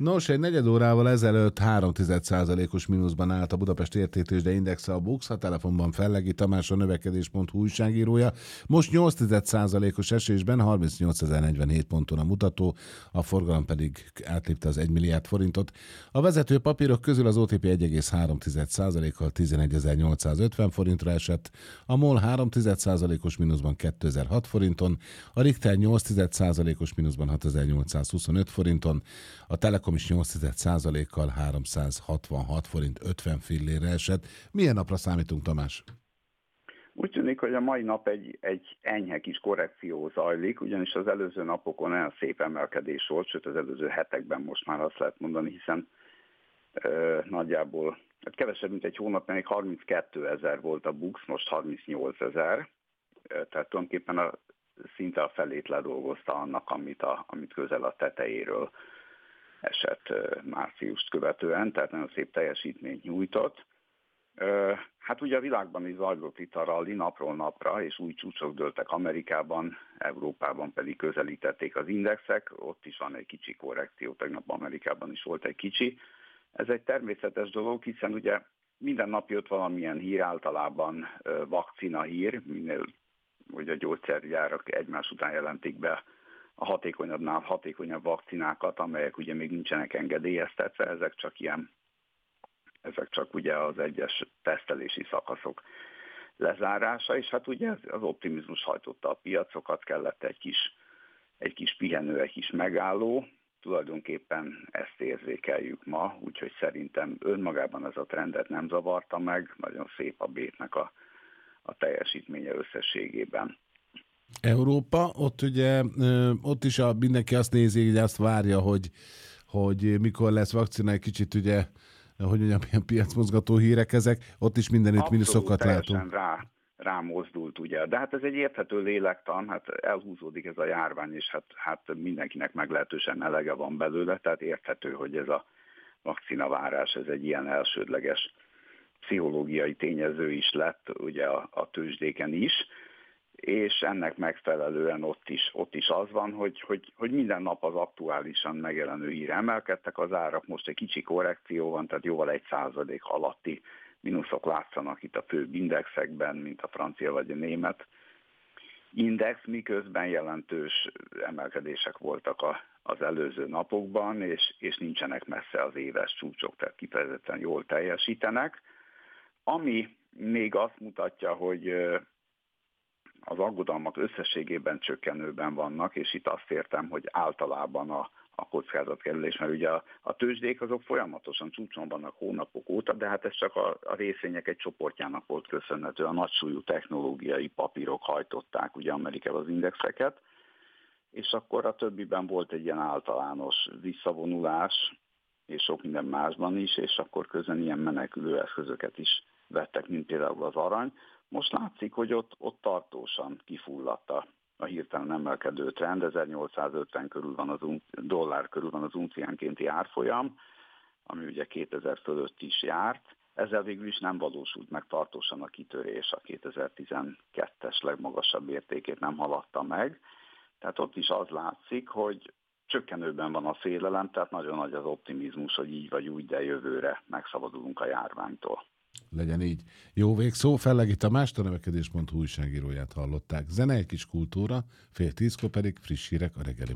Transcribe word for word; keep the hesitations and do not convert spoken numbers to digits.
Nos, egy negyed órával ezelőtt három százalékos mínuszban állt a Budapest Értéktőzsde Indexe, a BUX, a telefonban Fellegi Tamás, a növekedés pont hu újságírója. Most nyolc százalékos esésben harmincnyolcezer-negyvenhét ponton a mutató, a forgalom pedig átlépte az egy milliárd forintot. A vezető papírok közül az o té pé egy egész három százalékkal tizenegyezer-nyolcszázötven forintra esett, a MOL három százalékos mínuszban kétezer-hat forinton, a Richter nyolc százalékos mínuszban hatezer-nyolcszázhuszonöt forinton, a Telekom is nyolc százalékkal háromszázhatvanhat forint ötven fillérre esett. Milyen napra számítunk, Tamás? Úgy tűnik, hogy a mai nap egy, egy enyhe kis korrekció zajlik, ugyanis az előző napokon olyan szép emelkedés volt, sőt az előző hetekben most már azt lehet mondani, hiszen ö, nagyjából hát kevesebb, mint egy hónap, még harminckétezer volt a BUX, most harmincnyolcezer, tehát tulajdonképpen a, szinte a felét ledolgozta annak, amit, a, amit közel a tetejéről esett márciust követően, tehát nagyon szép teljesítményt nyújtott. Hát ugye a világban is zajlott itt a rally napról napra, és új csúcsok dőltek Amerikában, Európában pedig közelítették az indexek, ott is van egy kicsi korrekció, tegnap Amerikában is volt egy kicsi. Ez egy természetes dolog, hiszen ugye minden nap jött valamilyen hír, általában vakcina hír, minél ugye a gyógyszergyárak egymás után jelentik be a hatékonyabbnál hatékonyabb vakcinákat, amelyek ugye még nincsenek engedélyeztetve, ezek csak ilyen, ezek csak ugye az egyes tesztelési szakaszok lezárása, és hát ugye az optimizmus hajtotta a piacokat, kellett egy kis, egy kis pihenő, egy kis megálló, tulajdonképpen ezt érzékeljük ma, úgyhogy szerintem önmagában ez a trendet nem zavarta meg, nagyon szép a Bétnek a, a teljesítménye összességében. Európa, ott ugye, ott is a, mindenki azt nézi, hogy azt várja, hogy, hogy mikor lesz vakcina, egy kicsit ugye, hogy mondjam, ilyen piacmozgató hírek ezek, ott is mindenütt mínuszokat látunk. Rá, rámozdult ugye, de hát ez egy érthető lélektan, hát elhúzódik ez a járvány, és hát, hát mindenkinek meglehetősen elege van belőle, tehát érthető, hogy ez a vakcinavárás, ez egy ilyen elsődleges pszichológiai tényező is lett ugye a, a tőzsdéken is, és ennek megfelelően ott is, ott is az van, hogy, hogy, hogy minden nap az aktuálisan megjelenő híre emelkedtek az árak, most egy kicsi korrekció van, tehát jóval egy százalék alatti mínuszok látszanak itt a főbb indexekben, mint a francia vagy a német index, miközben jelentős emelkedések voltak a, az előző napokban, és, és nincsenek messze az éves csúcsok, tehát kifejezetten jól teljesítenek. Ami még azt mutatja, hogy az aggodalmak összességében csökkenőben vannak, és itt azt értem, hogy általában a, a kockázatkerülés, mert ugye a, a tőzsdék azok folyamatosan csúcson vannak hónapok óta, de hát ez csak a, a részvények egy csoportjának volt köszönhető, a nagysúlyú technológiai papírok hajtották ugye Amerikában az indexeket, és akkor a többiben volt egy ilyen általános visszavonulás, és sok minden másban is, és akkor közben ilyen menekülő eszközöket is vettek, mint például az arany. Most látszik, hogy ott, ott tartósan kifulladt a, a hirtelen emelkedő trend, ezernyolcszázötven körül van az dollár körül van az unciánkénti árfolyam, ami ugye kétezer fölött is járt. Ezzel végül is nem valósult meg tartósan a kitörés, a kétezer-tizenkettes legmagasabb értékét nem haladta meg. Tehát ott is az látszik, hogy csökkenőben van a félelem, tehát nagyon nagy az optimizmus, hogy így vagy úgy, de jövőre megszabadulunk a járványtól. Legyen így. Jó végszó, Fellegi Tamást, a növekedés pont hu újságíróját hallották. Zene, egy kis kultúra, fél tízkor pedig friss hírek a reggeli.